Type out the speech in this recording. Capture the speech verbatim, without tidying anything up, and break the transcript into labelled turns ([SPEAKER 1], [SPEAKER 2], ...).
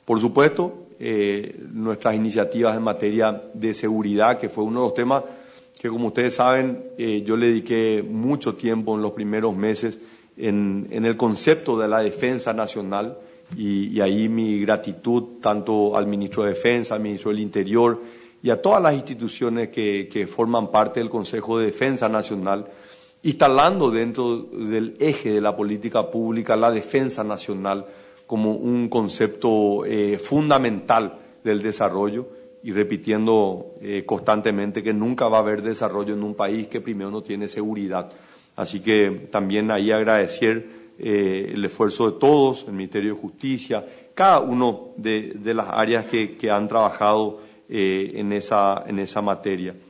[SPEAKER 1] Por supuesto, eh, nuestras iniciativas en materia de seguridad, que fue uno de los temas que, como ustedes saben, eh, yo le dediqué mucho tiempo en los primeros meses en, en el concepto de la defensa nacional, y, y ahí mi gratitud tanto al ministro de Defensa, al ministro del Interior y a todas las instituciones que, que forman parte del Consejo de Defensa Nacional, instalando dentro del eje de la política pública la defensa nacional como un concepto eh, fundamental del desarrollo, y repitiendo eh, constantemente que nunca va a haber desarrollo en un país que primero no tiene seguridad. Así que también ahí agradecer eh, el esfuerzo de todos, el Ministerio de Justicia, cada uno de, de las áreas que, que han trabajado eh, en esa, en esa materia.